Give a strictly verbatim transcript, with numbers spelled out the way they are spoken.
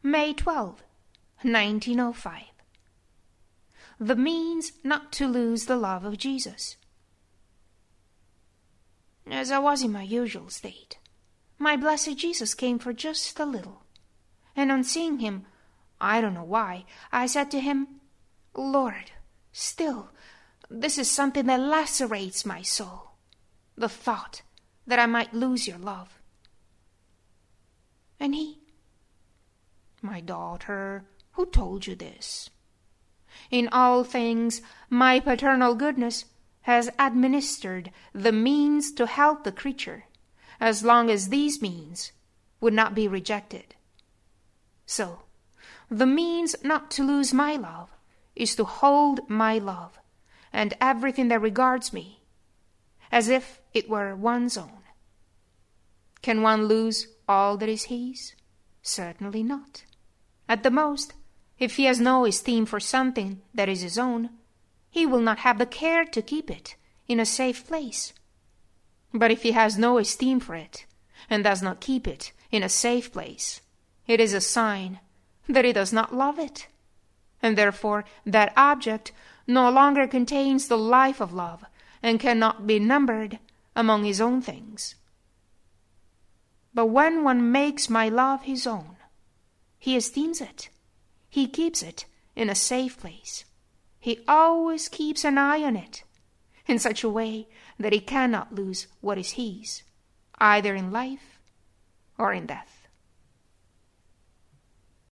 May twelfth, nineteen oh five. The means not to lose the love of Jesus. As I was in my usual state, my blessed Jesus came for just a little, and on seeing him, I don't know why, I said to him, "Lord, still, this is something that lacerates my soul, the thought that I might lose your love." And he, "My daughter, who told you this? In all things, my paternal goodness has administered the means to help the creature, as long as these means would not be rejected. So, the means not to lose my love is to hold my love and everything that regards me as if it were one's own. Can one lose all that is his? Certainly not. At the most, if he has no esteem for something that is his own, he will not have the care to keep it in a safe place. But if he has no esteem for it, and does not keep it in a safe place, it is a sign that he does not love it, and therefore that object no longer contains the life of love, and cannot be numbered among his own things. But when one makes my love his own, he esteems it, he keeps it in a safe place, he always keeps an eye on it, in such a way that he cannot lose what is his, either in life or in death.